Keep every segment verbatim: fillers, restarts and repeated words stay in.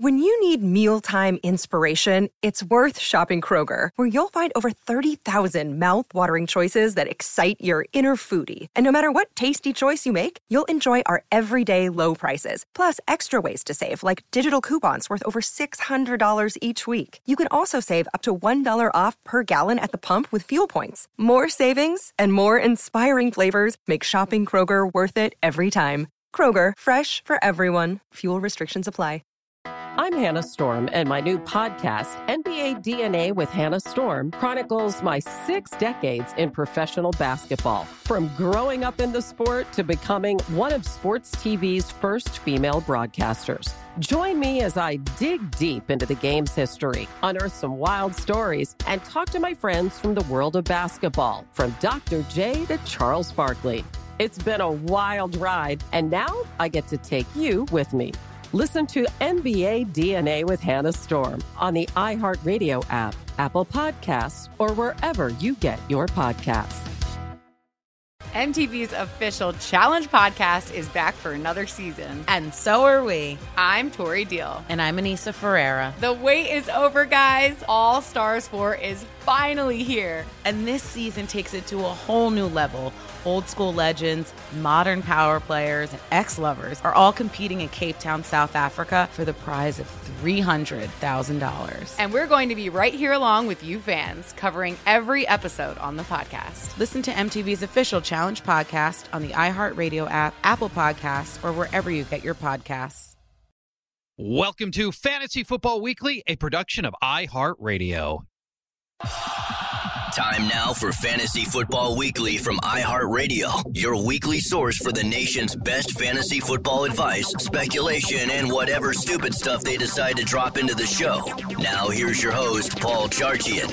When you need mealtime inspiration, it's worth shopping Kroger, where you'll find over thirty thousand mouth-watering choices that excite your inner foodie. And no matter what tasty choice you make, you'll enjoy our everyday low prices, plus extra ways to save, like digital coupons worth over six hundred dollars each week. You can also save up to one dollar off per gallon at the pump with fuel points. More savings and more inspiring flavors make shopping Kroger worth it every time. Kroger, fresh for everyone. Fuel restrictions apply. I'm Hannah Storm, and my new podcast, N B A D N A with Hannah Storm, chronicles my six decades in professional basketball. From growing up in the sport to becoming one of sports T V's first female broadcasters. Join me as I dig deep into the game's history, unearth some wild stories, and talk to my friends from the world of basketball, from Doctor J to Charles Barkley. It's been a wild ride, and now I get to take you with me. Listen to N B A D N A with Hannah Storm on the iHeartRadio app, Apple Podcasts, or wherever you get your podcasts. M T V's official Challenge podcast is back for another season. And so are we. I'm Tori Deal. And I'm Anissa Ferreira. The wait is over, guys. All Stars four is finally here. And this season takes it to a whole new level. Old school legends, modern power players, and ex-lovers are all competing in Cape Town, South Africa for the prize of three hundred thousand dollars. And we're going to be right here along with you fans, covering every episode on the podcast. Listen to M T V's official Challenge podcast on the iHeartRadio app, Apple Podcasts, or wherever you get your podcasts. Welcome to Fantasy Football Weekly, a production of iHeartRadio. Time now for Fantasy Football Weekly from iHeartRadio, your weekly source for the nation's best fantasy football advice, speculation, and whatever stupid stuff they decide to drop into the show. Now here's your host, Paul Charchian.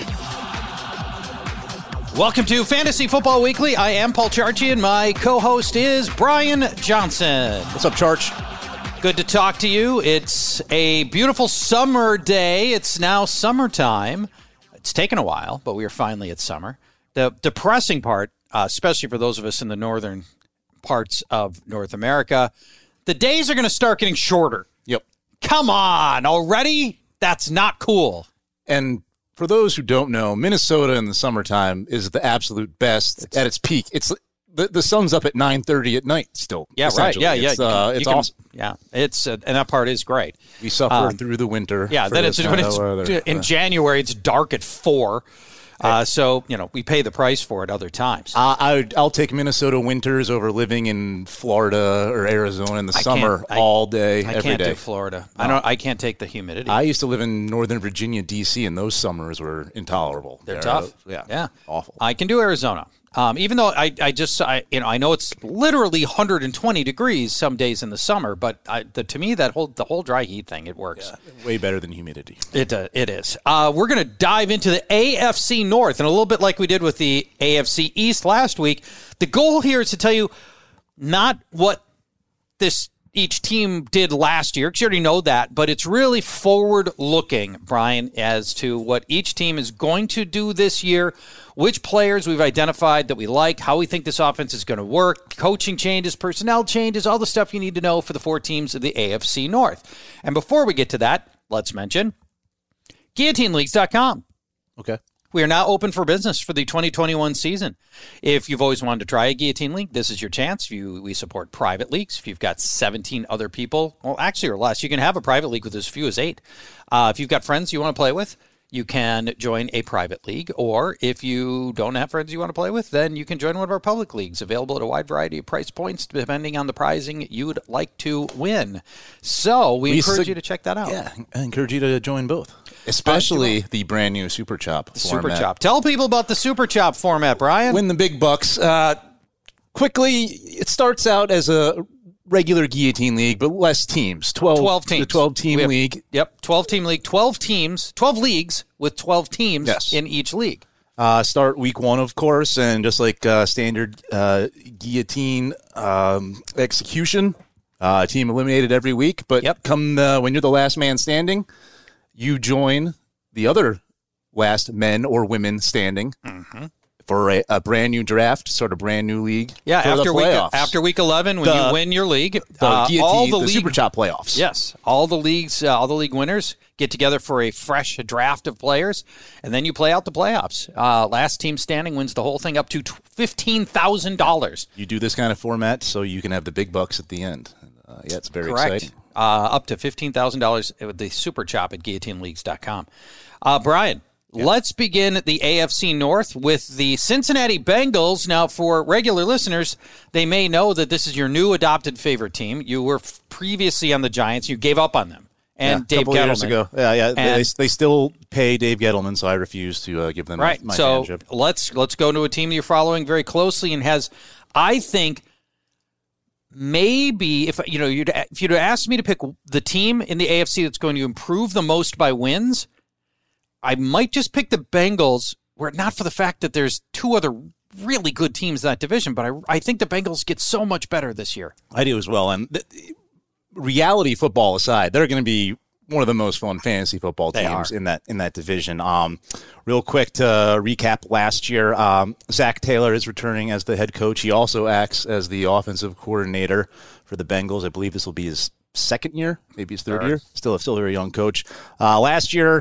Welcome to Fantasy Football Weekly. I am Paul Charchian. My co-host is Brian Johnson. What's up, Charch? Good to talk to you. It's a beautiful summer day. It's now summertime. It's taken a while, but we are finally at summer. The depressing part, uh, especially for those of us in the northern parts of North America, the days are going to start getting shorter. Yep. Come on, already? That's not cool. And for those who don't know, Minnesota in the summertime is the absolute best it's, at its peak. It's the, the sun's up at nine thirty at night still. Yeah, right. Yeah, yeah. It's, uh, it's can, awesome. Yeah, it's uh, and that part is great. We suffer um, through the winter. Yeah, then it's, when it's weather. in January. It's dark at four. Uh, so, you know, we pay the price for it other times. Uh, I, I'll take Minnesota winters over living in Florida or Arizona in the I summer I, all day, I every can't day. do Florida. No. I don't. I can't take the humidity. I used to live in Northern Virginia, D C, and those summers were intolerable. They're, They're tough. Uh, yeah, yeah, awful. I can do Arizona. Um, even though I, I just, I, you know, I know it's literally one hundred twenty degrees some days in the summer, but I, the, to me, that whole, the whole dry heat thing, it works. Yeah, way better than humidity. It uh, it is. Uh, we're going to dive into the A F C North, and a little bit like we did with the A F C East last week. The goal here is to tell you not what this each team did last year, because you already know that, but it's really forward-looking, Brian, as to what each team is going to do this year, which players we've identified that we like, how we think this offense is going to work, coaching changes, personnel changes, all the stuff you need to know for the four teams of the A F C North. And before we get to that, let's mention guillotine leagues dot com. Okay. We are now open for business for the twenty twenty-one season. If you've always wanted to try a Guillotine League, this is your chance. If you, we support private leagues. If you've got seventeen other people, well, actually or less, you can have a private league with as few as eight. Uh, if you've got friends you want to play with, you can join a private league. Or if you don't have friends you want to play with, then you can join one of our public leagues, available at a wide variety of price points, depending on the prizing you would like to win. So we, we encourage su- you to check that out. Yeah, I encourage you to join both. Especially the brand new Super Chop Super format. Chop. Tell people about the Super Chop format, Brian. Win the big bucks. Uh, quickly, it starts out as a regular Guillotine League, but less teams. twelve, twelve teams. The twelve-team league. Yep, twelve-team league. twelve teams. twelve leagues with twelve teams yes. in each league. Uh, start week one, of course, and just like uh, standard uh, Guillotine um, execution, uh, team eliminated every week. But yep. come the, when you're the last man standing, you join the other last men or women standing. Mm-hmm. for a, a brand new draft, sort of brand new league. Yeah, for after the week playoffs. after week eleven, when The- you win your league, the, uh, guillotine, all the, the league, Super Chop playoffs. Yes, all the leagues, uh, all the league winners get together for a fresh draft of players, and then you play out the playoffs. Uh, last team standing wins the whole thing up to fifteen thousand dollars. You do this kind of format so you can have the big bucks at the end. Uh, yeah, it's very Correct. exciting. Uh, up to fifteen thousand dollars with the Super Chop at guillotine leagues dot com. Uh, Brian, yeah. Let's begin the A F C North with the Cincinnati Bengals. Now, for regular listeners, they may know that this is your new adopted favorite team. You were f- previously on the Giants. You gave up on them. And yeah, Dave a couple Gettleman. years ago. Yeah, yeah. And, they, they still pay Dave Gettleman, so I refuse to uh, give them right. my so fanship. let's let's go to a team that you're following very closely and has, I think, maybe if you know you'd if you'd asked me to pick the team in the A F C that's going to improve the most by wins, I might just pick the Bengals, were it not for the fact that there's two other really good teams in that division. But I, I think the Bengals get so much better this year. I do as well. And th- reality football aside, they're going to be one of the most fun fantasy football They teams are. in that in that division. Um, real quick to recap last year, um, Zach Taylor is returning as the head coach. He also acts as the offensive coordinator for the Bengals. I believe this will be his second year, maybe his third Third. year. Still, still a very young coach. Uh, last year,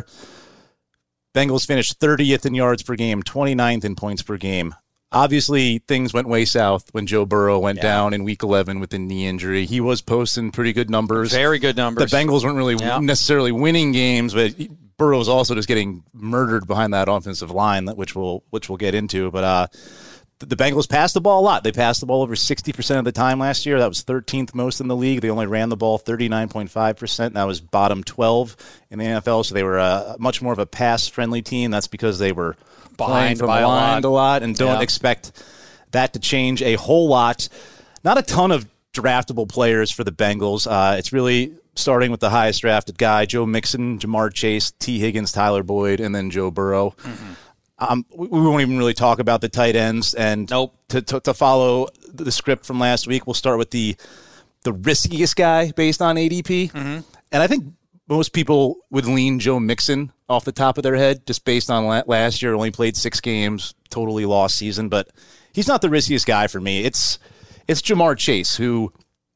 Bengals finished thirtieth in yards per game, twenty-ninth in points per game. Obviously, things went way south when Joe Burrow went Yeah. down in week eleven with the knee injury. He was posting pretty good numbers. Very good numbers. The Bengals weren't really Yeah. necessarily winning games, but Burrow's also just getting murdered behind that offensive line, which we'll which we'll get into. But uh, the Bengals passed the ball a lot. They passed the ball over sixty percent of the time last year. That was thirteenth most in the league. They only ran the ball thirty-nine point five percent. That was bottom twelve in the N F L. So they were uh, much more of a pass-friendly team. That's because they were playing Behind from by a behind lot. a lot and don't Yeah. expect that to change a whole lot. Not a ton of draftable players for the Bengals. Uh, it's really starting with the highest drafted guy, Joe Mixon, Jamar Chase, T. Higgins, Tyler Boyd, and then Joe Burrow. Mm-hmm. Um, we, we won't even really talk about the tight ends. And Nope. to, to, to follow the script from last week, we'll start with the the riskiest guy based on A D P. Mm-hmm. And I think most people would lean Joe Mixon off the top of their head just based on la- last year. Only played six games, totally lost season. But he's not the riskiest guy for me. It's it's Jamar Chase, who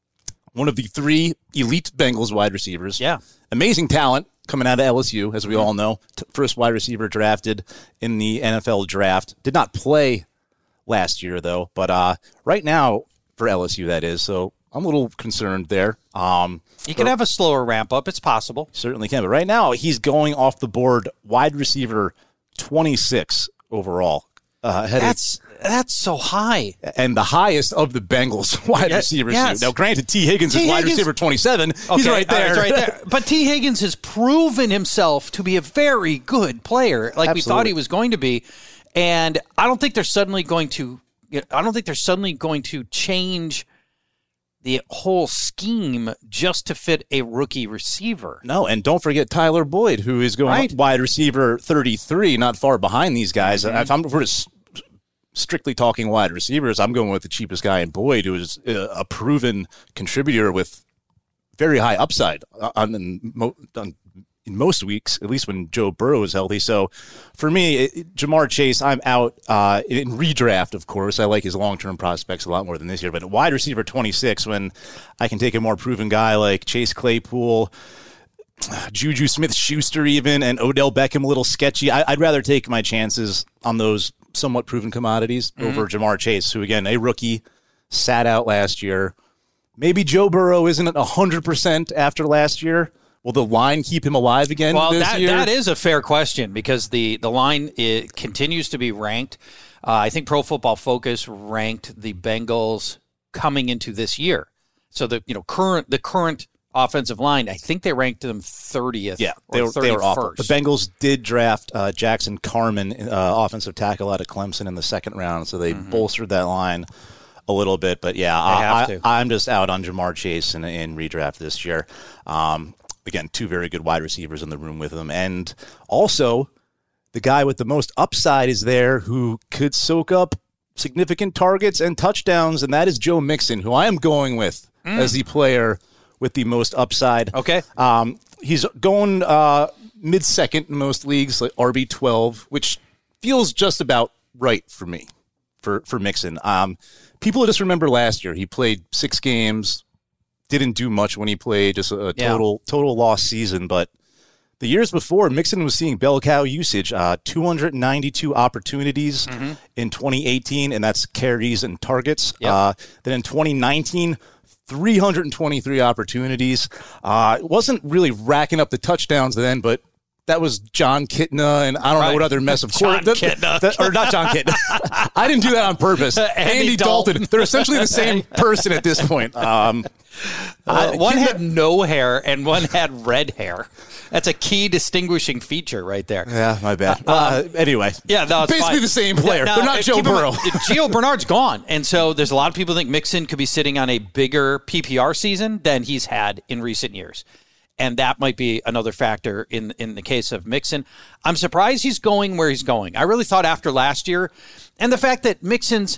one of the three elite Bengals wide receivers. Yeah. Amazing talent coming out of L S U, as we all know. T- first wide receiver drafted in the N F L draft. Did not play last year, though. But uh, right now, for L S U, that is. So I'm a little concerned there. Um, You can have a slower ramp up. It's possible. certainly can. But right now, he's going off the board wide receiver twenty-six overall. Uh, ahead of- That's that's so high. and the highest of the Bengals wide Yeah, receivers. yes. Now, granted, T. Higgins T. is wide Higgins- receiver twenty-seven. He's Okay, right all there. it's right there. But T. Higgins has proven himself to be a very good player, like we thought Absolutely. he was going to be. And I don't think they're suddenly going to. I don't think they're suddenly going to change the whole scheme just to fit a rookie receiver. No, and don't forget Tyler Boyd, who is going Right. wide receiver thirty-three, not far behind these guys. Mm-hmm. If I'm if we're just strictly talking wide receivers, I'm going with the cheapest guy in Boyd, who is a a proven contributor with very high upside on, on, on in most weeks, at least when Joe Burrow is healthy. So for me, it, Jamar Chase, I'm out uh, in redraft, of course. I like his long-term prospects a lot more than this year. But at wide receiver twenty-six, when I can take a more proven guy like Chase Claypool, Juju Smith-Schuster even, and Odell Beckham a little sketchy, I, I'd rather take my chances on those somewhat proven commodities Mm-hmm. over Jamar Chase, who, again, a rookie, sat out last year. Maybe Joe Burrow isn't at one hundred percent after last year. Will the line keep him alive again Well, this that, year? that is a fair question because the, the line it continues to be ranked. Uh, I think Pro Football Focus ranked the Bengals coming into this year. So the you know current the current offensive line, I think they ranked them thirtieth. Yeah, or they were, they were awful. thirty-first. The Bengals did draft uh, Jackson Carman, uh, offensive tackle out of Clemson, in the second round, so they bolstered that line a little bit. But yeah, I, have I, to. I'm just out on Jamar Chase in, in redraft this year. Um, again, two very good wide receivers in the room with him. And also, the guy with the most upside is there who could soak up significant targets and touchdowns, and that is Joe Mixon, who I am going with as the player with the most upside. Okay. Um, he's going uh, mid-second in most leagues, like R B twelve, which feels just about right for me, for, for Mixon. Um, people just remember last year, he played six games, didn't do much when he played, just a total yeah. total lost season. But the years before, Mixon was seeing bell cow usage, uh, two hundred ninety-two opportunities mm-hmm. in twenty eighteen, and that's carries and targets. Yep. Uh, then in twenty nineteen, three hundred twenty-three opportunities. Uh, it wasn't really racking up the touchdowns then, but that was John Kitna, and I don't right. know what other mess of John course. Kitna. The, the, or not John Kitna. I didn't do that on purpose. Andy, Andy Dalton. Dalton. They're essentially the same person at this point. Um, uh, uh, one Kitna, had no hair, and one had red hair. That's a key distinguishing feature right there. Yeah, my bad. Uh, uh, anyway, yeah, no, it's basically fine. the same player. Now, They're not Joe Burrow. Gio Bernard's gone, and so there's a lot of people think Mixon could be sitting on a bigger P P R season than he's had in recent years. And that might be another factor in in the case of Mixon. I'm surprised he's going where he's going. I really thought after last year, and the fact that Mixon's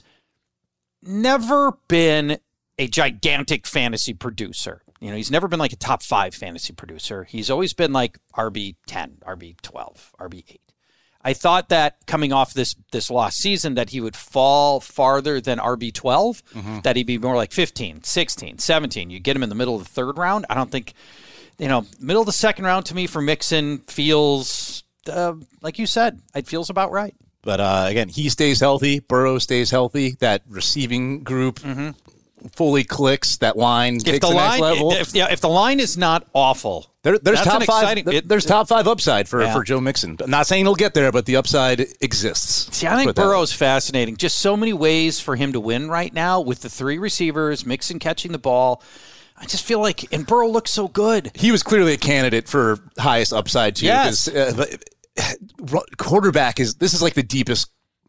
never been a gigantic fantasy producer. You know, he's never been like a top five fantasy producer. He's always been like R B ten, R B twelve, R B eight. I thought that coming off this this lost season that he would fall farther than R B twelve, mm-hmm. that he'd be more like fifteen, sixteen, seventeen. You get him in the middle of the third round. I don't think... You know, middle of the second round to me for Mixon feels, uh, like you said, it feels about right. But uh, again, he stays healthy. Burrow stays healthy. That receiving group mm-hmm. fully clicks. That line if takes the, the line, next level. If, yeah, if the line is not awful, there, there's that's top an five. exciting, There, it, there's top five upside for, yeah. for Joe Mixon. I'm not saying he'll get there, but the upside exists. See, I think Burrow's fascinating. Just so many ways for him to win right now with the three receivers, Mixon catching the ball. I just feel like, and Burrow looks so good. He was clearly a candidate for highest upside too. Yes. Uh, quarterback is this is like the deepest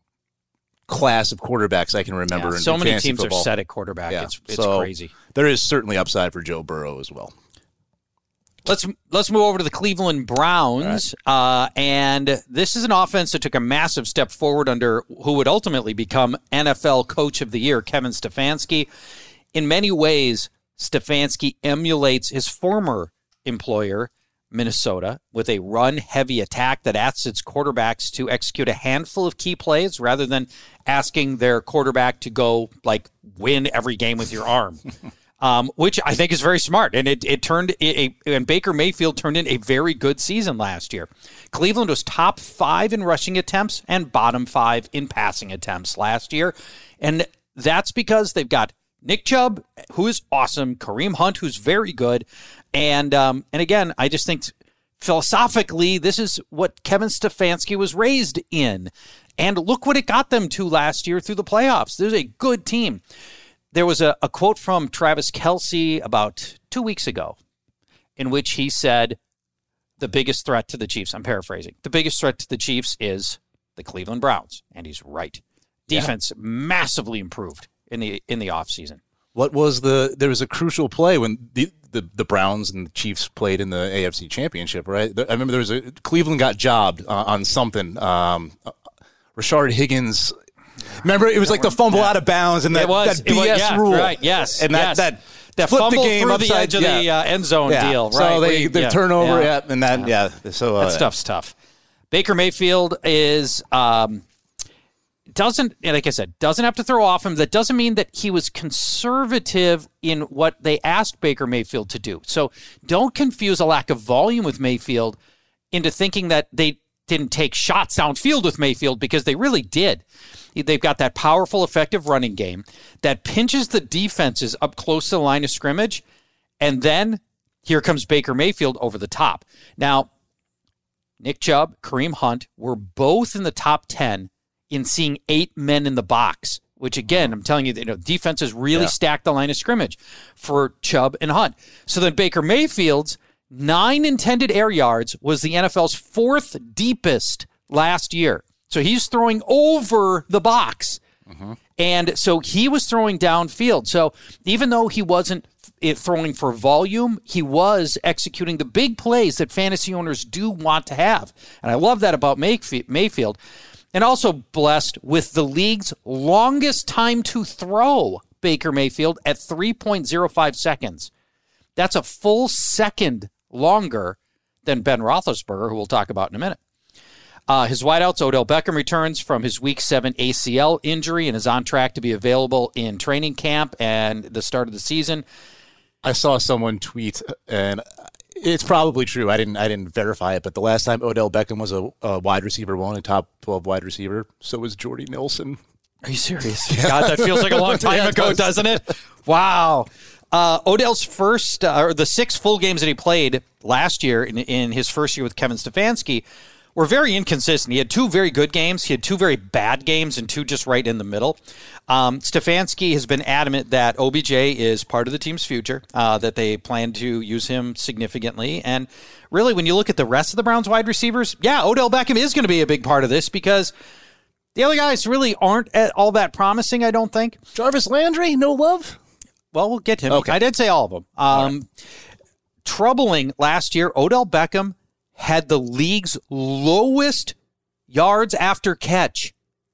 class of quarterbacks I can remember. Yeah, in, so in many fantasy teams football. are set at quarterback. Yeah. It's it's so crazy. There is certainly upside for Joe Burrow as well. Let's let's move over to the Cleveland Browns, right. uh, and this is an offense that took a massive step forward under who would ultimately become N F L Coach of the Year, Kevin Stefanski. In many ways, Stefanski emulates his former employer, Minnesota, with a run-heavy attack that asks its quarterbacks to execute a handful of key plays rather than asking their quarterback to go, like, win every game with your arm, um, which I think is very smart. And it, it turned a, and Baker Mayfield turned in a very good season last year. Cleveland was top five in rushing attempts and bottom five in passing attempts last year. And that's because they've got Nick Chubb, who is awesome, Kareem Hunt, who's very good, and um, and again, I just think philosophically, this is what Kevin Stefanski was raised in, and look what it got them to last year through the playoffs. There's a good team. There was a, a quote from Travis Kelce about two weeks ago, in which he said, "The biggest threat to the Chiefs." I'm paraphrasing. The biggest threat to the Chiefs is the Cleveland Browns, and he's right. Defense yeah. massively improved in the in the offseason. What was the there was a crucial play when the, the the Browns and the Chiefs played in the A F C Championship, right? I remember there was a Cleveland got jobbed uh, on something. Um, uh, Rashard Higgins, remember it was like the fumble yeah. out of bounds and that, it was, that B S it was, yeah, rule, right? Yes, and that yes. that that flipped fumble the game through upside, the edge of yeah. the uh, end zone yeah. deal, so right? So they you, the yeah, turnover, yeah. yeah, and then yeah, yeah. so uh, that stuff's tough. Baker Mayfield is. Um, Doesn't, like I said, doesn't have to throw off him. That doesn't mean that he was conservative in what they asked Baker Mayfield to do. So don't confuse a lack of volume with Mayfield into thinking that they didn't take shots downfield with Mayfield, because they really did. They've got that powerful, effective running game that pinches the defenses up close to the line of scrimmage, and then here comes Baker Mayfield over the top. Now, Nick Chubb, Kareem Hunt were both in the top ten in seeing eight men in the box, which, again, I'm telling you, you know, defenses really yeah. stacked the line of scrimmage for Chubb and Hunt. So then Baker Mayfield's nine intended air yards was the N F L's fourth deepest last year. So he's throwing over the box. Mm-hmm. And so he was throwing downfield. So even though he wasn't throwing for volume, he was executing the big plays that fantasy owners do want to have. And I love that about Mayfield. And also blessed with the league's longest time to throw, Baker Mayfield, at three point oh five seconds. That's a full second longer than Ben Roethlisberger, who we'll talk about in a minute. Uh, his wideouts, Odell Beckham returns from his Week seven A C L injury and is on track to be available in training camp and the start of the season. I saw someone tweet, and it's probably true. I didn't I didn't verify it, but the last time Odell Beckham was a, a wide receiver one, a top twelve wide receiver, so was Jordy Nelson. Are you serious? God, that feels like a long time Yeah, ago, does. doesn't it? Wow. Uh, Odell's first, uh, or the six full games that he played last year in, in his first year with Kevin Stefanski were very inconsistent. He had two very good games. He had two very bad games and two just right in the middle. Um, Stefanski has been adamant that O B J is part of the team's future, uh, that they plan to use him significantly. And really, when you look at the rest of the Browns wide receivers, yeah, Odell Beckham is going to be a big part of this because the other guys really aren't at all that promising, I don't think. Jarvis Landry, no love? Well, we'll get to him. Okay. I did say all of them. Um, right. Troubling last year, Odell Beckham had the league's lowest yards after catch,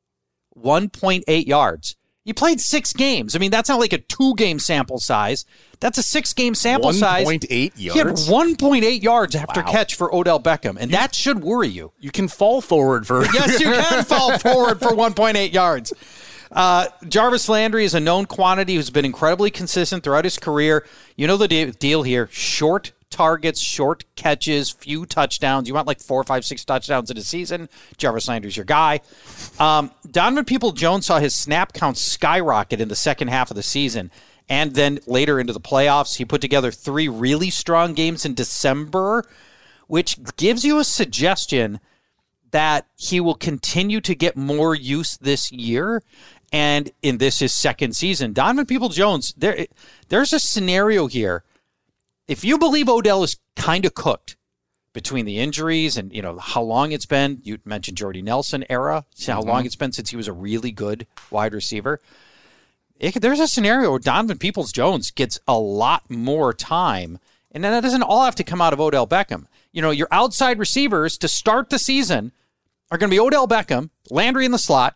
one point eight yards. He played six games. I mean, that's not like a two-game sample size. That's a six-game sample size. one point eight yards? He had one point eight yards after Wow. catch for Odell Beckham, and you, that should worry you. You can fall forward for... Yes, you can fall forward for one point eight yards. Uh, Jarvis Landry is a known quantity who's been incredibly consistent throughout his career. You know the de- deal here. Short targets, short catches, few touchdowns. You want like four, five, six touchdowns in a season. Jarvis Landry's your guy. Um, Donovan Peoples-Jones saw his snap count skyrocket in the second half of the season. And then later into the playoffs, he put together three really strong games in December, which gives you a suggestion that he will continue to get more use this year. And in this, his second season, Donovan Peoples-Jones, there, there's a scenario here. If you believe Odell is kind of cooked between the injuries and, you know, how long it's been, you mentioned Jordy Nelson era, see how mm-hmm. long it's been since he was a really good wide receiver. It, there's a scenario where Donovan Peoples-Jones gets a lot more time, and then that doesn't all have to come out of Odell Beckham. You know, your outside receivers to start the season are going to be Odell Beckham, Landry in the slot,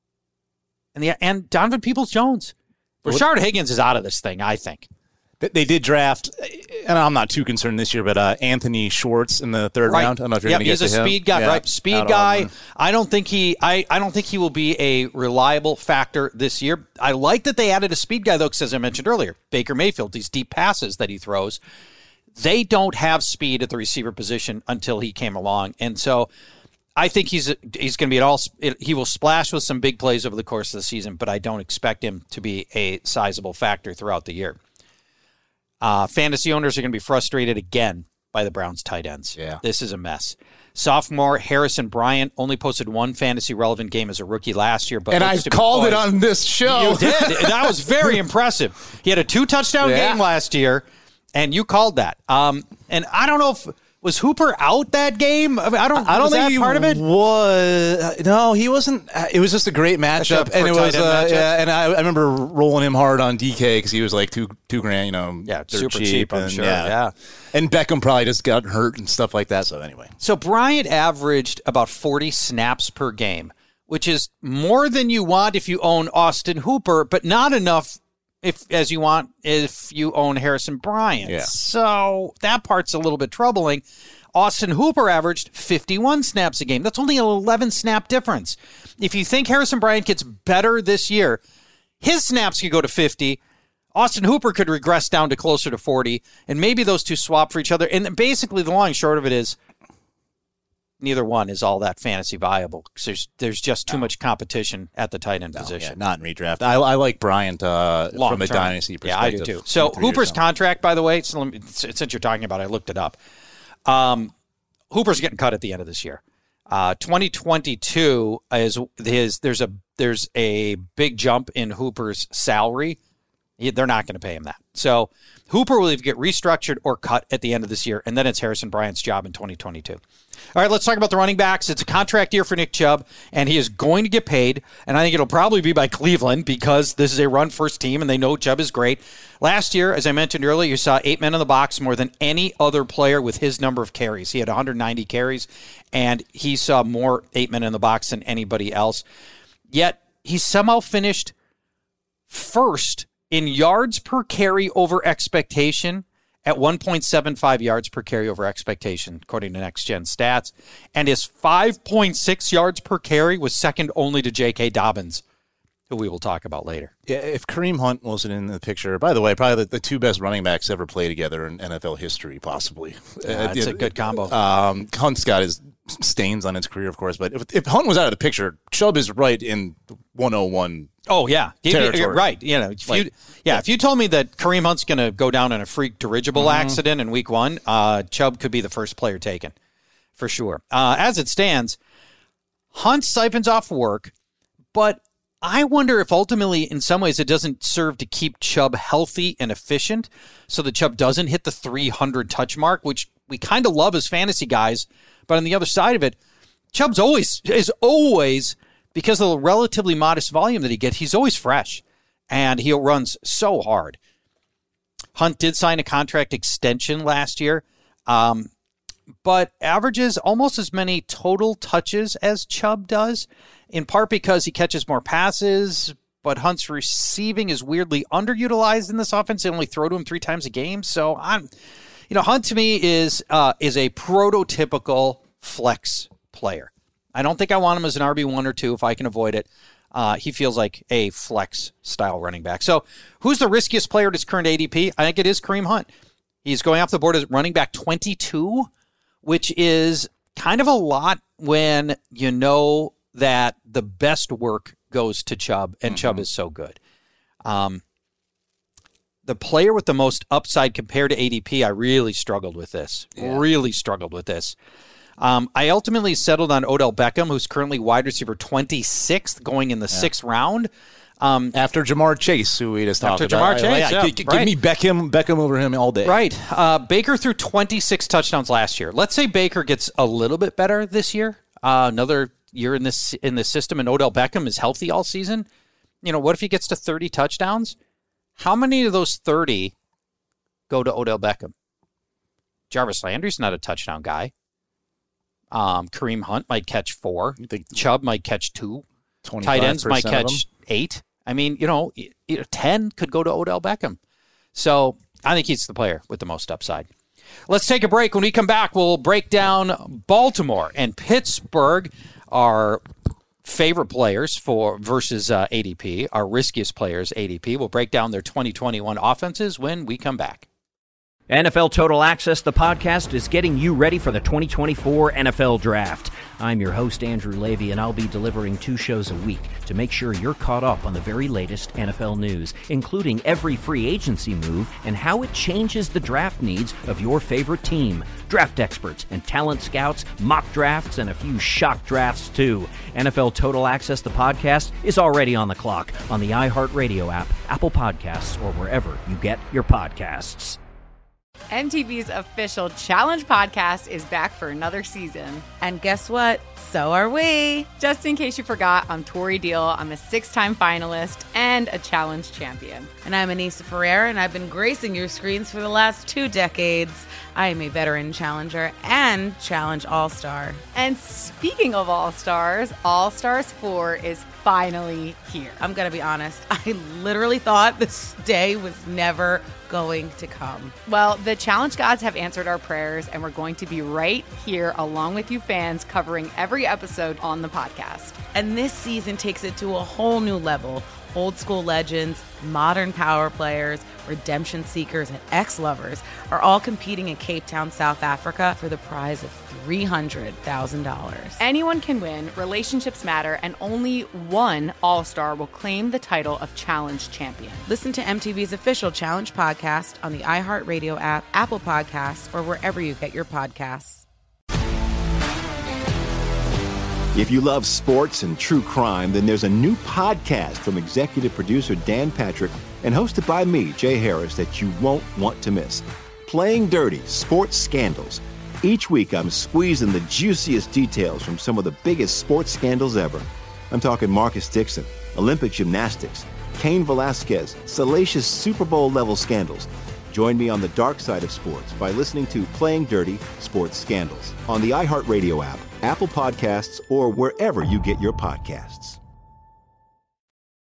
and the and Donovan Peoples-Jones. Rashard Higgins is out of this thing, I think. They did draft, and I'm not too concerned this year, but uh, Anthony Schwartz in the third right. round. I don't know if you're yep, going to get to him. He's a speed guy, yeah. right? Speed guy. I don't think he. I, I don't think he will be a reliable factor this year. I like that they added a speed guy though, because as I mentioned earlier, Baker Mayfield, these deep passes that he throws, they don't have speed at the receiver position until he came along, and so I think he's he's going to be at all. He will splash with some big plays over the course of the season, but I don't expect him to be a sizable factor throughout the year. Uh, fantasy owners are going to be frustrated again by the Browns tight ends. Yeah. This is a mess. Sophomore Harrison Bryant only posted one fantasy-relevant game as a rookie last year. But and I called it on this show. You did. That was very impressive. He had a two-touchdown yeah. game last year, and you called that. Um, and I don't know if... Was Hooper out that game? I, mean, I don't. I don't was think that he part of it was. No, he wasn't. It was just a great matchup, and it was. Uh, yeah, and I, I remember rolling him hard on D K because he was like two two grand. You know, yeah, super cheap. cheap I'm and, sure. Yeah. yeah, and Beckham probably just got hurt and stuff like that. So anyway, so Bryant averaged about forty snaps per game, which is more than you want if you own Austin Hooper, but not enough. If as you want, if you own Harrison Bryant. Yeah. So that part's a little bit troubling. Austin Hooper averaged fifty-one snaps a game. That's only an eleven snap difference. If you think Harrison Bryant gets better this year, his snaps could go to fifty. Austin Hooper could regress down to closer to forty, and maybe those two swap for each other. And basically, the long and short of it is neither one is all that fantasy viable because there's there's just too no. much competition at the tight end no, position. Yeah, not in redraft. I, I like Bryant uh, from a term. dynasty perspective. Yeah, I do too. So Hooper's contract, by the way, so let me, since you're talking about it, I looked it up. Um, Hooper's getting cut at the end of this year. Uh, twenty twenty-two is his. There's a there's a big jump in Hooper's salary. He, they're not going to pay him that. So Hooper will either get restructured or cut at the end of this year, and then it's Harrison Bryant's job in twenty twenty-two. All right, let's talk about the running backs. It's a contract year for Nick Chubb, and he is going to get paid, and I think it'll probably be by Cleveland because this is a run-first team, and they know Chubb is great. Last year, as I mentioned earlier, you saw eight men in the box, more than any other player with his number of carries. He had one hundred ninety carries, and he saw more eight men in the box than anybody else. Yet, he somehow finished first in yards per carry over expectation at one point seven five yards per carry over expectation, according to Next Gen Stats. And his five point six yards per carry was second only to J K. Dobbins, who we will talk about later. Yeah, if Kareem Hunt wasn't in the picture, by the way, probably the, the two best running backs ever play together in N F L history, possibly. Yeah, it's uh, a good combo. Um, Hunt's got his stains on his career, of course, but if, if Hunt was out of the picture, Chubb is right in one oh one. Oh, yeah. Territory. You're right. You know, if like, you, yeah, yeah, if you told me that Kareem Hunt's going to go down in a freak dirigible mm-hmm. accident in week one, uh, Chubb could be the first player taken, for sure. Uh, as it stands, Hunt siphons off work, but I wonder if ultimately, in some ways, it doesn't serve to keep Chubb healthy and efficient so that Chubb doesn't hit the three hundred touch mark, which we kind of love as fantasy guys. But on the other side of it, Chubb's always is always, because of the relatively modest volume that he gets, he's always fresh, and he runs so hard. Hunt did sign a contract extension last year, um, but averages almost as many total touches as Chubb does, in part because he catches more passes, but Hunt's receiving is weirdly underutilized in this offense. They only throw to him three times a game. So I'm, you know, Hunt to me is uh, is a prototypical flex player. I don't think I want him as an R B one or two if I can avoid it. Uh, he feels like a flex style running back. So who's the riskiest player at his current A D P? I think it is Kareem Hunt. He's going off the board as running back twenty-two, which is kind of a lot when you know that the best work goes to Chubb, and mm-hmm. Chubb is so good. Um, the player with the most upside compared to A D P, I really struggled with this. Yeah. Really struggled with this. Um, I ultimately settled on Odell Beckham, who's currently wide receiver twenty-sixth, going in the yeah. sixth round. Um, after Jamar Chase, who we just talked after about. After Jamar Chase, yeah, yeah, give, right. give me Beckham, Beckham over him all day. Right. Uh, Baker threw twenty-six touchdowns last year. Let's say Baker gets a little bit better this year. Uh, another year in this in this system, and Odell Beckham is healthy all season. You know, what if he gets to thirty touchdowns? How many of those thirty go to Odell Beckham? Jarvis Landry's not a touchdown guy. Um, Kareem Hunt might catch four. You think Chubb might catch two. Tight ends might catch eight. I mean, you know, you know, ten could go to Odell Beckham. So I think he's the player with the most upside. Let's take a break. When we come back, we'll break down Baltimore and Pittsburgh, our favorite players for versus uh, A D P, our riskiest players, A D P. We'll break down their twenty twenty-one offenses when we come back. N F L Total Access, the podcast, is getting you ready for the twenty twenty-four N F L Draft. I'm your host, Andrew Levy, and I'll be delivering two shows a week to make sure you're caught up on the very latest N F L news, including every free agency move and how it changes the draft needs of your favorite team. Draft experts and talent scouts, mock drafts, and a few shock drafts, too. N F L Total Access, the podcast, is already on the clock on the iHeartRadio app, Apple Podcasts, or wherever you get your podcasts. M T V's official Challenge podcast is back for another season. And guess what? So are we. Just in case you forgot, I'm Tori Deal. I'm a six-time finalist and a Challenge champion. And I'm Anissa Ferreira, and I've been gracing your screens for the last two decades. I am a veteran challenger and Challenge All-Star. And speaking of All-Stars, All-Stars four is finally here. I'm going to be honest. I literally thought this day was never going to come. Well, the Challenge gods have answered our prayers, and we're going to be right here along with you fans covering every episode on the podcast. And this season takes it to a whole new level. Old school legends, modern power players, redemption seekers, and ex-lovers are all competing in Cape Town, South Africa for the prize of three hundred thousand dollars. Anyone can win, relationships matter, and only one All-Star will claim the title of Challenge champion. Listen to M T V's official Challenge podcast on the iHeartRadio app, Apple Podcasts, or wherever you get your podcasts. If you love sports and true crime, then there's a new podcast from executive producer Dan Patrick and hosted by me, Jay Harris, that you won't want to miss. Playing Dirty: Sports Scandals. Each week, I'm squeezing the juiciest details from some of the biggest sports scandals ever. I'm talking Marcus Dixon, Olympic gymnastics, Cain Velasquez, salacious Super Bowl-level scandals. Join me on the dark side of sports by listening to Playing Dirty: Sports Scandals on the iHeartRadio app, Apple Podcasts, or wherever you get your podcasts.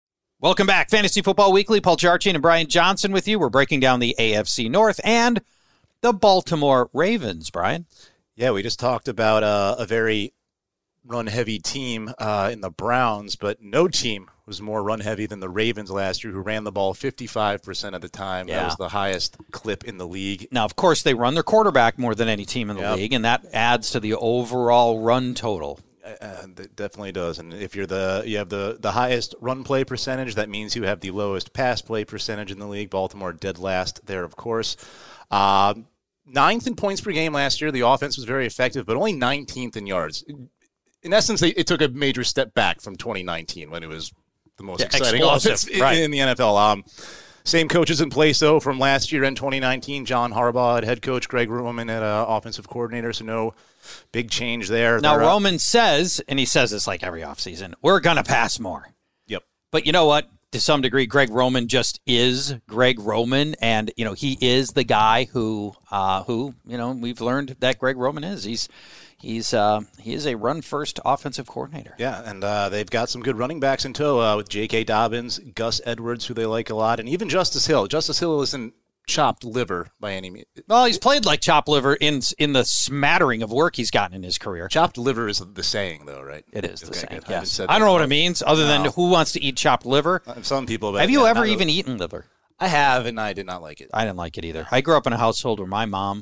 Welcome back. Fantasy Football Weekly. Paul Charchian and Brian Johnson with you. We're breaking down the A F C North and the Baltimore Ravens, Brian. Yeah, we just talked about uh, a very run-heavy team uh, in the Browns, but no team was more run-heavy than the Ravens last year, who ran the ball fifty-five percent of the time. Yeah. That was the highest clip in the league. Now, of course, they run their quarterback more than any team in the Yep. league, and that adds to the overall run total. Uh, it definitely does. And if you're the you have the, the highest run play percentage, that means you have the lowest pass play percentage in the league. Baltimore dead last there, of course. Uh, ninth in points per game last year. The offense was very effective, but only nineteenth in yards. In essence, they, it took a major step back from twenty nineteen when it was the most Yeah, exciting explosive, offense in, right. in the N F L. Um, same coaches in place, though, from last year and twenty nineteen. John Harbaugh at head coach, Greg Roman at uh, offensive coordinator, so no big change there. Now, They're, uh, Roman says, and he says this like every offseason, we're going to pass more. Yep. But you know what? To some degree, Greg Roman just is Greg Roman, and you know he is the guy who, uh, who you know, we've learned that Greg Roman is. He's he's uh, he is a run-first offensive coordinator. Yeah, and uh, they've got some good running backs in tow uh, with J K. Dobbins, Gus Edwards, who they like a lot, and even Justice Hill. Justice Hill isn't chopped liver by any means. Well, he's played like chop liver in in the smattering of work he's gotten in his career. Chopped liver is the saying, though, right? It is the Okay, saying. good. I haven't Yes. said I don't that know what before. it means, other than No. who wants to eat chopped liver. Uh, Some people. But Have you yeah, ever not even really. eaten liver? I have, and I did not like it. I didn't like it either. I grew up in a household where my mom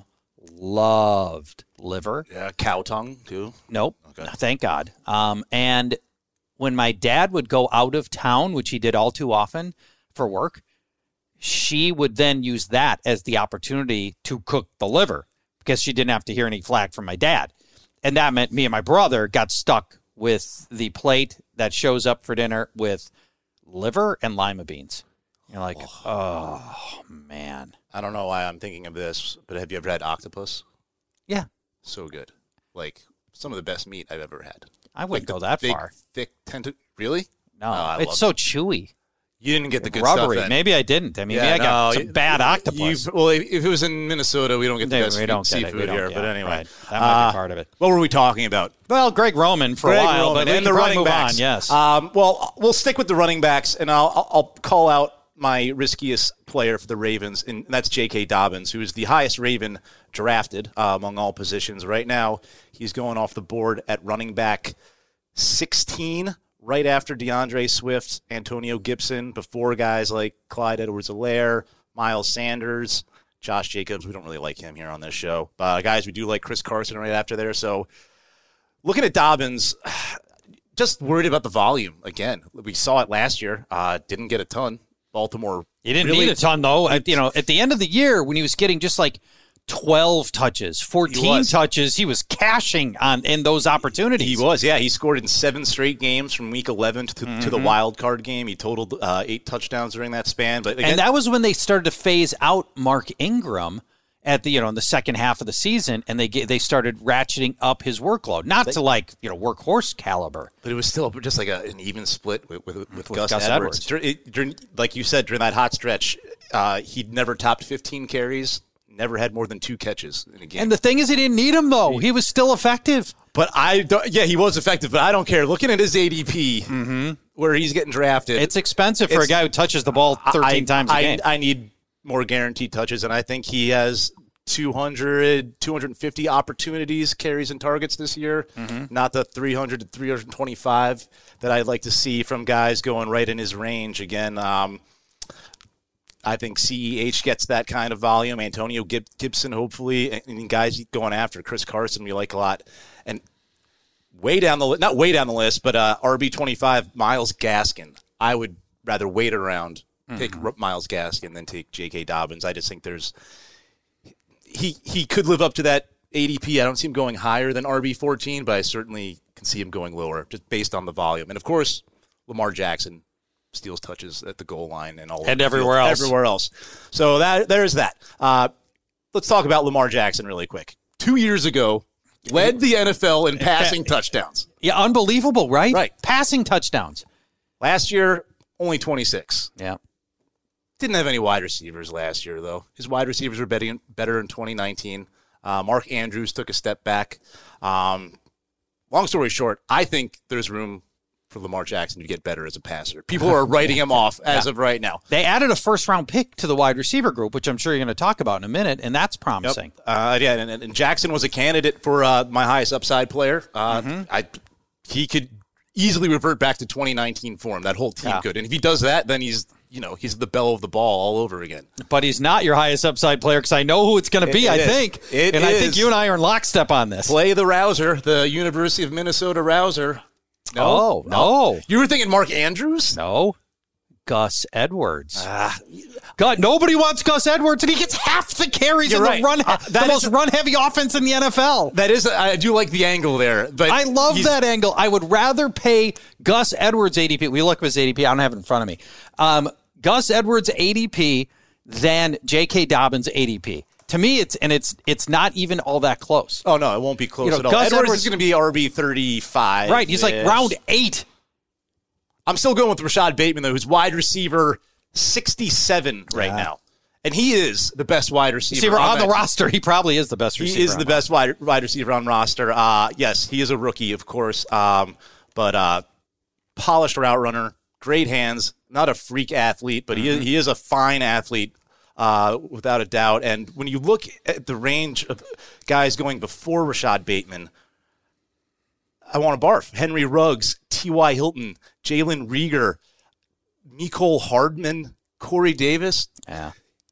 loved liver. Yeah, cow tongue, too. Nope. Okay. Thank God. Um, and when my dad would go out of town, which he did all too often for work, she would then use that as the opportunity to cook the liver because she didn't have to hear any flack from my dad. And that meant me and my brother got stuck with the plate that shows up for dinner with liver and lima beans. You're like, oh, man. I don't know why I'm thinking of this, but have you ever had octopus? Yeah. So good. Like, some of the best meat I've ever had. I wouldn't Like go the that big, far. thick tentacle. Really? No, Oh, I it's love so it. chewy. You didn't get the good Rubbery. stuff then. Maybe I didn't. I mean, Yeah, maybe I got no, some you- bad you- octopus. well, if it was in Minnesota, we don't get the They- best we fe- don't get it. We seafood don't- here. yeah, but anyway, right. That might Uh, be part of it. What were we talking about? Well, Greg Roman for Greg a while, Roman but we and can the probably running move backs. on. Yes. Um, well, we'll stick with the running backs, and I'll, I'll I'll call out my riskiest player for the Ravens, and that's J K. Dobbins, who is the highest Raven drafted uh, among all positions. Right now, he's going off the board at running back sixteen, right after DeAndre Swift, Antonio Gibson, before guys like Clyde Edwards-Helaire, Miles Sanders, Josh Jacobs. We don't really like him here on this show. Uh, guys, we do like Chris Carson right after there. So looking at Dobbins, just worried about the volume again. We saw it last year. Uh, didn't get a ton. Baltimore. He didn't really, need a ton, though. At, you know, at the end of the year, when he was getting just like twelve touches, fourteen was. touches, he was cashing on in those opportunities. He was, yeah. He scored in seven straight games from week eleven to, mm-hmm. to the wild card game. He totaled uh, eight touchdowns during that span. But again, and that was when they started to phase out Mark Ingram at the you know in the second half of the season, and they they started ratcheting up his workload, not to like you know workhorse caliber, but it was still just like a, an even split with with, with, with Gus, Gus Edwards. Edwards. Dur- it, during, like you said, during that hot stretch, uh, he'd never topped fifteen carries, never had more than two catches in a game. And the thing is, he didn't need him though; he was still effective. But I don't, yeah, he was effective, but I don't care. Looking at his A D P, mm-hmm. where he's getting drafted, it's expensive for it's, a guy who touches the ball thirteen I, times a I, game. I need more guaranteed touches, and I think he has two hundred, two hundred fifty opportunities, carries, and targets this year. Mm-hmm. Not the three hundred to three hundred twenty-five that I'd like to see from guys going right in his range. Again, um, I think C E H gets that kind of volume. Antonio Gibson, hopefully, and, and guys going after. Chris Carson, we like a lot. And way down the list, not way down the list, but uh, R B twenty-five, Myles Gaskin. I would rather wait around, pick mm-hmm. Myles Gaskin than take J K. Dobbins. I just think there's he he could live up to that A D P. I don't see him going higher than R B fourteen, but I certainly can see him going lower just based on the volume. And of course, Lamar Jackson steals touches at the goal line and all and over everywhere field, else. Everywhere else. So that there's that. Uh, let's talk about Lamar Jackson really quick. Two years ago, led the N F L in passing touchdowns. Yeah, unbelievable, right? Right. Passing touchdowns. Last year, only twenty-six. Yeah. Didn't have any wide receivers last year, though. His wide receivers were better, better in twenty nineteen. Uh, Mark Andrews took a step back. Um, long story short, I think there's room for Lamar Jackson to get better as a passer. People are writing him off as yeah. of right now. They added a first-round pick to the wide receiver group, which I'm sure you're going to talk about in a minute, and that's promising. Yep. Uh, yeah, and, and Jackson was a candidate for uh, my highest upside player. Uh, mm-hmm. I he could easily revert back to twenty nineteen form. That whole team yeah. could, and if he does that, then he's you know he's the belle of the ball all over again. But he's not your highest upside player because I know who it's going to be. It, it I is. think, it and is. I think you and I are in lockstep on this. Play the Rouser, the University of Minnesota Rouser. No, oh, no. You were thinking Mark Andrews? No. Gus Edwards. Ah. God, nobody wants Gus Edwards, and he gets half the carries You're in right. the run, uh, the most run-heavy offense in the N F L. That is, I do like the angle there. But I love that angle. I would rather pay Gus Edwards A D P. We look at his A D P. I don't have it in front of me. Um, Gus Edwards A D P than J K. Dobbins A D P. To me, it's and it's it's not even all that close. Oh no, it won't be close you know, at all. Gus Edwards, Edwards is going to be R B thirty-five. Right, he's like round eight. I'm still going with Rashad Bateman though, who's wide receiver sixty-seven right yeah. now, and he is the best wide receiver, receiver on, on the roster. He probably is the best receiver. He is the best wide, wide receiver on roster. Uh, yes, he is a rookie, of course, um, but uh, polished route runner, great hands, not a freak athlete, but mm-hmm. he is, he is a fine athlete. Uh, without a doubt. And when you look at the range of guys going before Rashad Bateman, I want to barf. Henry Ruggs, T Y. Hilton, Jalen Reagor, Mecole Hardman, Corey Davis. Yeah.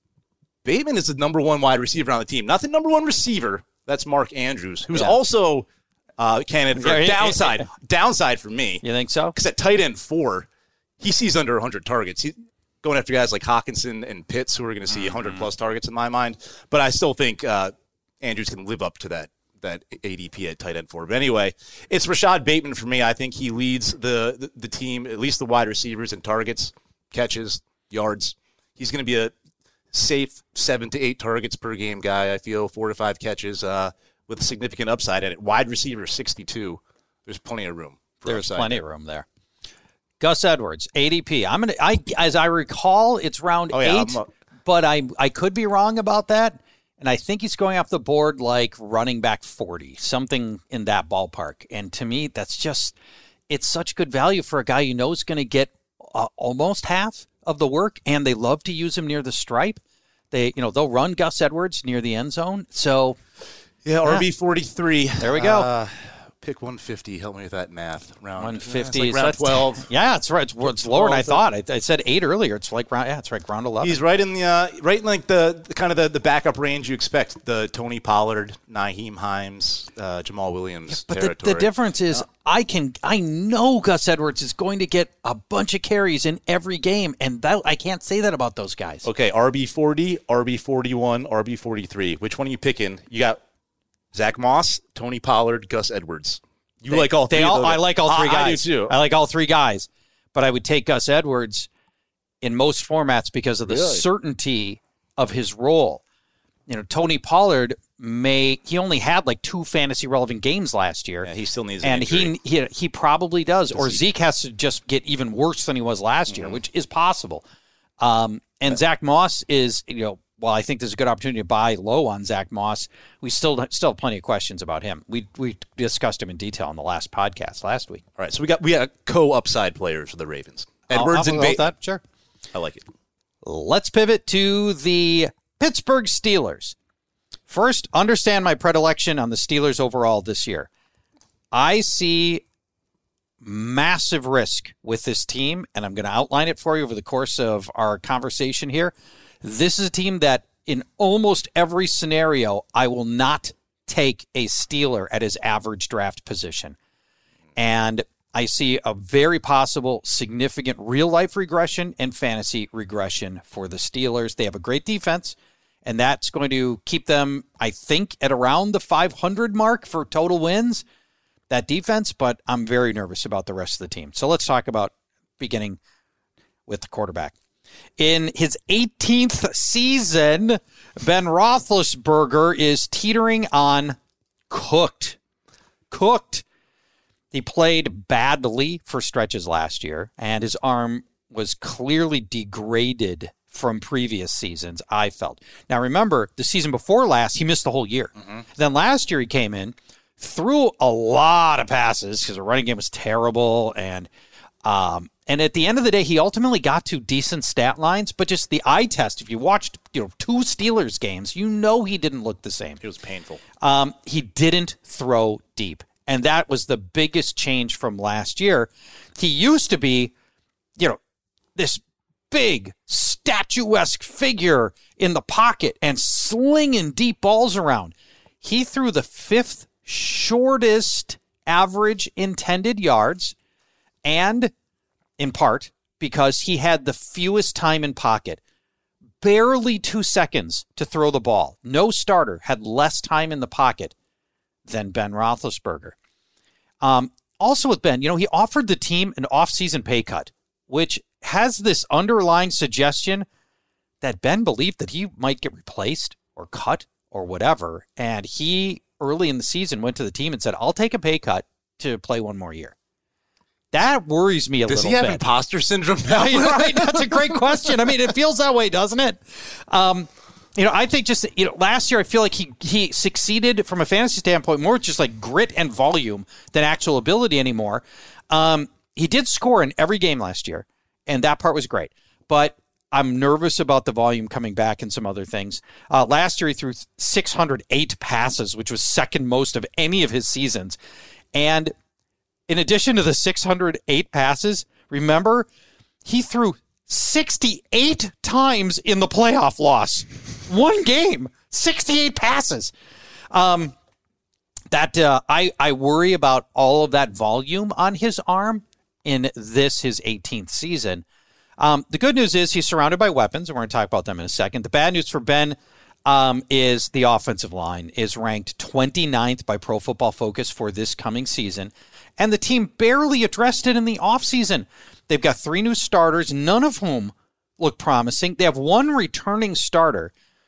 Bateman is the number one wide receiver on the team. Not the number one receiver. That's Mark Andrews, who's yeah. also uh, candidate for yeah, downside. yeah. Downside for me. You think so? Because at tight end four, he sees under one hundred targets. He, going after guys like Hawkinson and Pitts, who are going to see one hundred plus targets in my mind. But I still think uh, Andrews can live up to that that A D P at tight end four. But anyway, it's Rashad Bateman for me. I think he leads the, the, the team, at least the wide receivers, in targets, catches, yards. He's going to be a safe seven to eight targets per game guy, I feel, four to five catches uh, with significant upside at it. Wide receiver sixty-two. There's plenty of room. There's plenty there. of room there. Gus Edwards, A D P. I'm gonna. I as I recall, it's round oh, yeah, eight, a, but I I could be wrong about that. And I think he's going off the board like running back forty, something in that ballpark. And to me, that's just it's such good value for a guy you know is going to get uh, almost half of the work, and they love to use him near the stripe. They you know they'll run Gus Edwards near the end zone. So yeah, R B forty-three. There we go. Uh, Pick one fifty. Help me with that math. Round one fifty. Yeah, it's like round twelve. Yeah, it's right. It's, it's lower than I thought. I, I said eight earlier. It's like round. Yeah, it's like round eleven. He's right in the uh, right in like the, the kind of the, the backup range you expect. The Tony Pollard, Nyheim Hines, uh, Jamal Williams yeah, but territory. The, the difference is yeah. I can I know Gus Edwards is going to get a bunch of carries in every game, and that I can't say that about those guys. Okay, R B forty, R B forty-one, R B forty-three. Which one are you picking? You got Zach Moss, Tony Pollard, Gus Edwards. You they, like all three they all, of those. I like all three I, guys. I do too. I like all three guys. But I would take Gus Edwards in most formats because of the really? certainty of his role. You know, Tony Pollard may he only had like two fantasy relevant games last year. Yeah, he still needs an and he, he he probably does. does or he? Zeke has to just get even worse than he was last mm-hmm. year, which is possible. Um, and yeah. Zach Moss is, you know, well, I think there's a good opportunity to buy low on Zach Moss. We still still have plenty of questions about him. We we discussed him in detail on the last podcast last week. All right, so we got we got co-upside players for the Ravens. Edwards I'll, I'll and Bateman. Sure, I like it. Let's pivot to the Pittsburgh Steelers. First, understand my predilection on the Steelers overall this year. I see massive risk with this team, and I'm going to outline it for you over the course of our conversation here. This is a team that in almost every scenario, I will not take a Steeler at his average draft position. And I see a very possible significant real-life regression and fantasy regression for the Steelers. They have a great defense, and that's going to keep them, I think, at around the five hundred mark for total wins, that defense, but I'm very nervous about the rest of the team. So let's talk about beginning with the quarterback. In his eighteenth season, Ben Roethlisberger is teetering on cooked. Cooked. He played badly for stretches last year, and his arm was clearly degraded from previous seasons, I felt. Now, remember, the season before last, he missed the whole year. Mm-hmm. Then last year he came in, threw a lot of passes because the running game was terrible, and Um, and at the end of the day, he ultimately got to decent stat lines, but just the eye test, if you watched you know two Steelers games, you know he didn't look the same. It was painful. Um, he didn't throw deep. And that was the biggest change from last year. He used to be, you know, this big, statuesque figure in the pocket and slinging deep balls around. He threw the fifth shortest average intended yards, and in part because he had the fewest time in pocket. Barely two seconds to throw the ball. No starter had less time in the pocket than Ben Roethlisberger. Um, also with Ben, you know, he offered the team an off-season pay cut, which has this underlying suggestion that Ben believed that he might get replaced or cut or whatever. And he, early in the season, went to the team and said, I'll take a pay cut to play one more year. That worries me a Does little he have bit. imposter syndrome now? Right, that's a great question. I mean, it feels that way, doesn't it? Um, You know, I think just, you know, last year I feel like he he succeeded from a fantasy standpoint more just like grit and volume than actual ability anymore. Um, he did score in every game last year, and that part was great. But I'm nervous about the volume coming back and some other things. Uh, last year he threw six hundred eight passes, which was second most of any of his seasons. And in addition to the six hundred eight passes, remember, he threw sixty-eight times in the playoff loss. One game, sixty-eight passes. Um, that uh, I, I worry about all of that volume on his arm in this, his eighteenth season. Um, the good news is he's surrounded by weapons, and we're going to talk about them in a second. The bad news for Ben um, is the offensive line is ranked twenty-ninth by Pro Football Focus for this coming season, and the team barely addressed it in the offseason. They've got three new starters, none of whom look promising. They have one returning starter,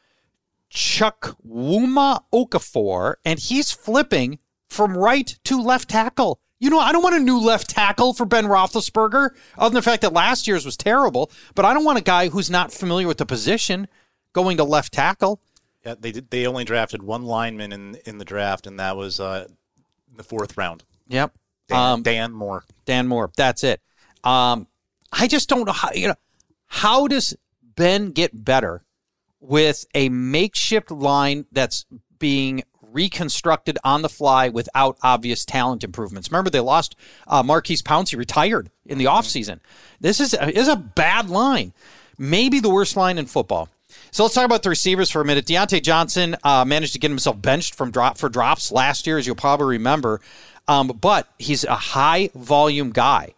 Chukwuma Okafor, and he's flipping from right to left tackle. You know, I don't want a new left tackle for Ben Roethlisberger, other than the fact that last year's was terrible, but I don't want a guy who's not familiar with the position going to left tackle. Yeah, they did. They only drafted one lineman in in the draft, and that was uh, in the fourth round. Yep, Dan, um, Dan Moore. Dan Moore. That's it. Um, I just don't know how. You know, how does Ben get better with a makeshift line that's being reconstructed on the fly without obvious talent improvements? Remember, they lost uh, Marquise Pouncey, retired in the offseason. This is a, is a bad line, maybe the worst line in football. So let's talk about the receivers for a minute. Deontay Johnson uh, managed to get himself benched from drop for drops last year, as you'll probably remember, um, but he's a high-volume guy.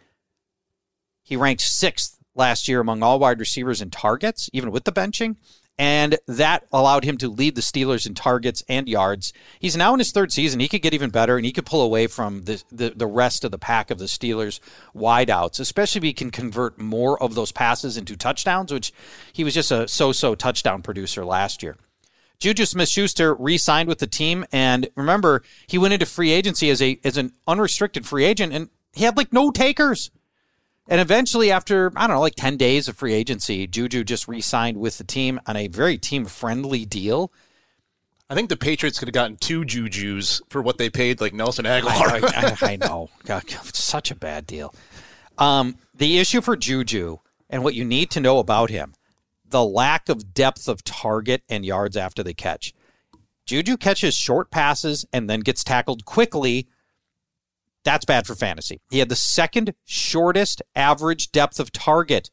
He ranked sixth last year among all wide receivers in targets, even with the benching. And that allowed him to lead the Steelers in targets and yards. He's now in his third season. He could get even better, and he could pull away from the, the, the rest of the pack of the Steelers wideouts, especially if he can convert more of those passes into touchdowns, which he was just a so-so touchdown producer last year. Juju Smith-Schuster re-signed with the team, and remember, he went into free agency as a as an unrestricted free agent, and he had like no takers. And eventually, after, I don't know, like ten days of free agency, Juju just re-signed with the team on a very team-friendly deal. I think the Patriots could have gotten two Jujus for what they paid, like Nelson Aguilar. I, I, I know. God, such a bad deal. Um, the issue for Juju, and what you need to know about him, the lack of depth of target and yards after the catch. Juju catches short passes and then gets tackled quickly. That's bad for fantasy. He had the second shortest average depth of target,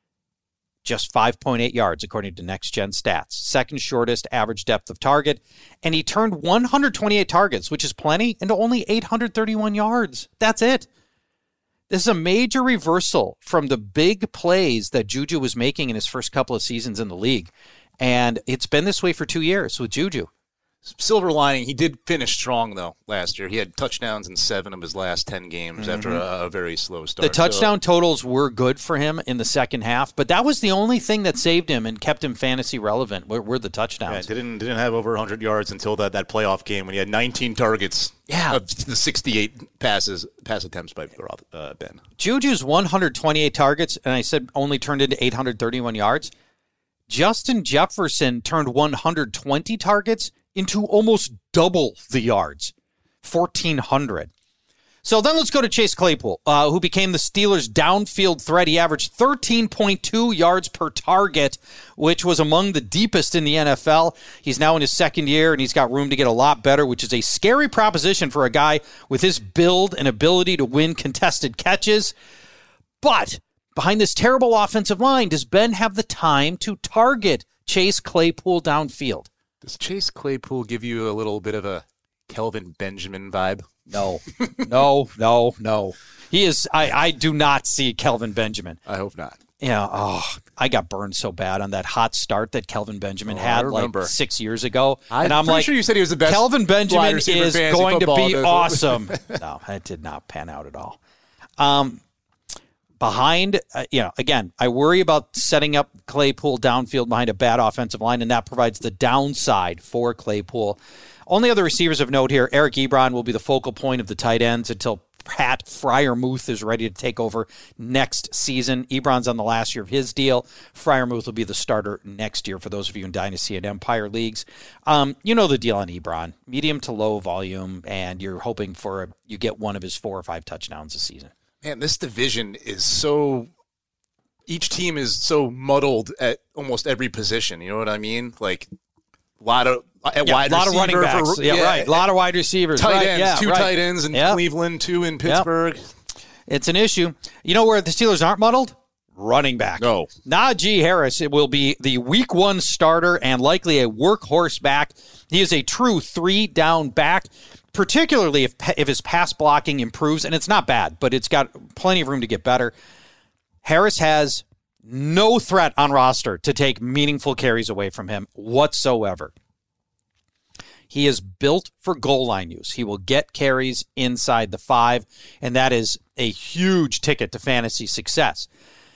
just five point eight yards, according to Next Gen Stats. Second shortest average depth of target, and he turned one hundred twenty-eight targets, which is plenty, into only eight hundred thirty-one yards. That's it. This is a major reversal from the big plays that Juju was making in his first couple of seasons in the league, and it's been this way for two years with Juju. Silver lining, he did finish strong, though, last year. He had touchdowns in seven of his last ten games mm-hmm. after a, a very slow start. The touchdown so, totals were good for him in the second half, but that was the only thing that saved him and kept him fantasy relevant, were, were the touchdowns. Yeah, didn't didn't have over one hundred yards until that, that playoff game when he had nineteen targets yeah. of the sixty-eight passes pass attempts by uh, Ben. Juju's one hundred twenty-eight targets, and I said only turned into eight hundred thirty-one yards. Justin Jefferson turned one hundred twenty targets into almost double the yards, fourteen hundred. So then let's go to Chase Claypool, uh, who became the Steelers' downfield threat. He averaged thirteen point two yards per target, which was among the deepest in the N F L. He's now in his second year, and he's got room to get a lot better, which is a scary proposition for a guy with his build and ability to win contested catches. But behind this terrible offensive line, does Ben have the time to target Chase Claypool downfield? Does Chase Claypool give you a little bit of a Kelvin Benjamin vibe? No, no, no, no. He is, I, I do not see Kelvin Benjamin. I hope not. Yeah, oh, I got burned so bad on that hot start that Kelvin Benjamin oh, had like six years ago. I'm and I'm pretty like, sure you said he was the best. Kelvin Benjamin is going to be awesome. It? No, that did not pan out at all. Um, behind, uh, you know, again, I worry about setting up Claypool downfield behind a bad offensive line, and that provides the downside for Claypool. Only other receivers of note here, Eric Ebron will be the focal point of the tight ends until Pat Freiermuth is ready to take over next season. Ebron's on the last year of his deal. Freiermuth will be the starter next year for those of you in Dynasty and Empire leagues. Um, you know the deal on Ebron. Medium to low volume, and you're hoping for a, you get one of his four or five touchdowns a season. Man, this division is so – each team is so muddled at almost every position. You know what I mean? Like a lot of – At yeah, wide a lot of running backs. For, yeah, yeah, right. A lot of wide receivers. Tight right, ends. yeah, two right. tight ends in yep. Cleveland, two in Pittsburgh. Yep. It's an issue. You know where the Steelers aren't muddled? Running back. No. Najee Harris it will be the week one starter and likely a workhorse back. He is a true three-down back, particularly if if his pass blocking improves. And it's not bad, but it's got plenty of room to get better. Harris has no threat on roster to take meaningful carries away from him whatsoever. He is built for goal line use. He will get carries inside the five, and that is a huge ticket to fantasy success.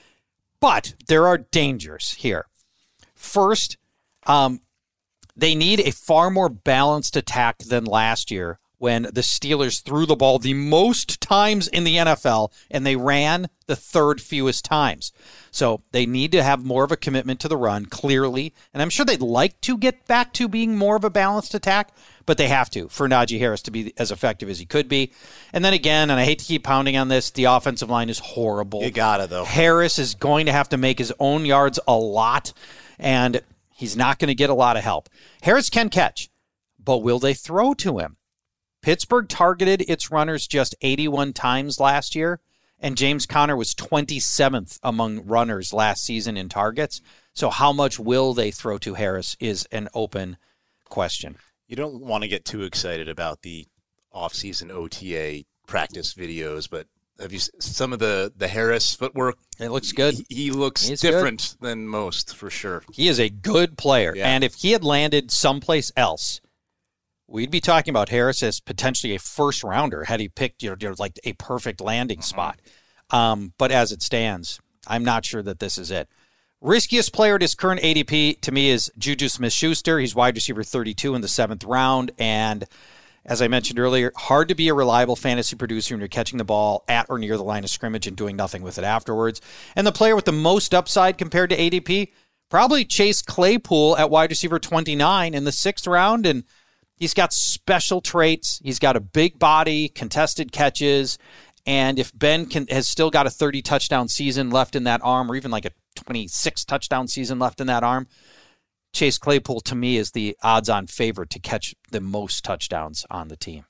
But there are dangers here. First, um, they need a far more balanced attack than last year when the Steelers threw the ball the most times in the N F L, and they ran the third fewest times. So they need to have more of a commitment to the run, clearly. And I'm sure they'd like to get back to being more of a balanced attack, but they have to for Najee Harris to be as effective as he could be. And then again, and I hate to keep pounding on this, the offensive line is horrible. You gotta, though. Harris is going to have to make his own yards a lot, and he's not going to get a lot of help. Harris can catch, but will they throw to him? Pittsburgh targeted its runners just eighty-one times last year, and James Conner was twenty-seventh among runners last season in targets. So how much will they throw to Harris is an open question. You don't want to get too excited about the off-season O T A practice videos, but have you some of the, the Harris footwork? It looks good. He, he looks He's different good. than most, for sure. He is a good player, yeah. and if he had landed someplace else, we'd be talking about Harris as potentially a first rounder had he picked, you know, like a perfect landing mm-hmm. spot. Um, but as it stands, I'm not sure that this is it. Riskiest player at his current A D P to me is Juju Smith-Schuster. He's wide receiver thirty-two in the seventh round. And as I mentioned earlier, hard to be a reliable fantasy producer when you're catching the ball at or near the line of scrimmage and doing nothing with it afterwards. And the player with the most upside compared to A D P, probably Chase Claypool at wide receiver twenty-nine in the sixth round. And he's got special traits. He's got a big body, contested catches. And if Ben can, has still got a thirty touchdown season left in that arm, or even like a twenty-six touchdown season left in that arm, Chase Claypool, to me, is the odds-on favorite to catch the most touchdowns on the team.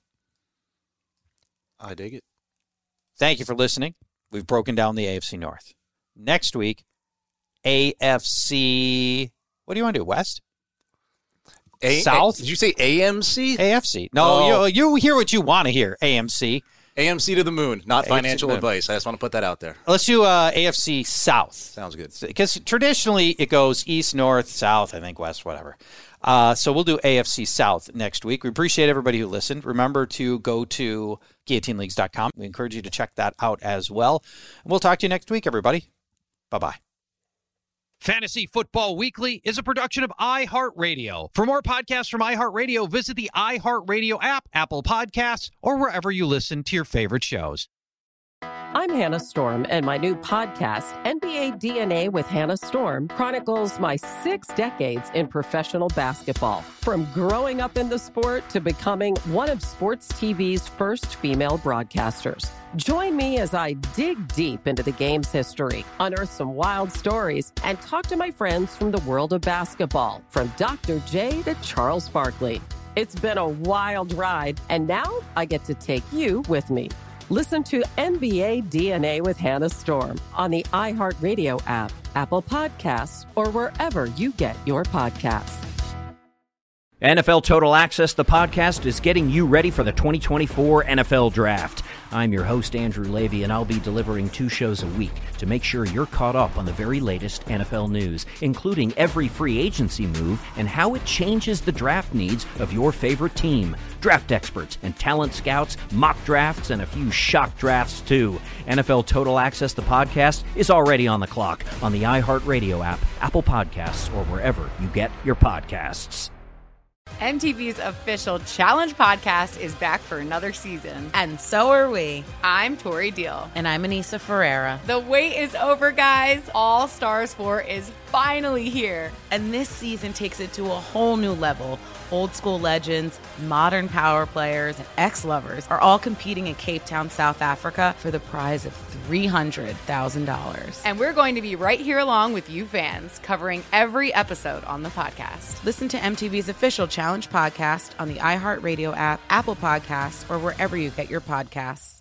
I dig it. Thank you for listening. We've broken down the A F C North. Next week, A F C, what do you want to do, West? A- South? A- did you say A M C? A F C. No, oh. you, you hear what you want to hear, A M C. A M C to the moon, not A M C financial moon. advice. I just want to put that out there. Let's do uh, A F C South. Sounds good. Because traditionally it goes east, north, south, I think west, whatever. Uh, so we'll do A F C South next week. We appreciate everybody who listened. Remember to go to guillotine leagues dot com. We encourage you to check that out as well. And we'll talk to you next week, everybody. Bye-bye. Fantasy Football Weekly is a production of iHeartRadio. For more podcasts from iHeartRadio, visit the iHeartRadio app, Apple Podcasts, or wherever you listen to your favorite shows. I'm Hannah Storm, and my new podcast, N B A D N A with Hannah Storm, chronicles my six decades in professional basketball. From growing up in the sport to becoming one of sports T V's first female broadcasters. Join me as I dig deep into the game's history, unearth some wild stories, and talk to my friends from the world of basketball, from Doctor J to Charles Barkley. It's been a wild ride, and now I get to take you with me. Listen to N B A D N A with Hannah Storm on the iHeartRadio app, Apple Podcasts, or wherever you get your podcasts. N F L Total Access, the podcast, is getting you ready for the twenty twenty-four N F L Draft. I'm your host, Andrew Levy, and I'll be delivering two shows a week to make sure you're caught up on the very latest N F L news, including every free agency move and how it changes the draft needs of your favorite team. Draft experts and talent scouts, mock drafts, and a few shock drafts, too. N F L Total Access, the podcast, is already on the clock on the iHeartRadio app, Apple Podcasts, or wherever you get your podcasts. M T V's official Challenge podcast is back for another season. And so are we. I'm Tori Deal. And I'm Anissa Ferreira. The wait is over, guys. All Stars four is finally here. And this season takes it to a whole new level. Old school legends, modern power players, and ex-lovers are all competing in Cape Town, South Africa for the prize of three hundred thousand dollars. And we're going to be right here along with you fans, covering every episode on the podcast. Listen to M T V's official Challenge podcast on the iHeartRadio app, Apple Podcasts, or wherever you get your podcasts.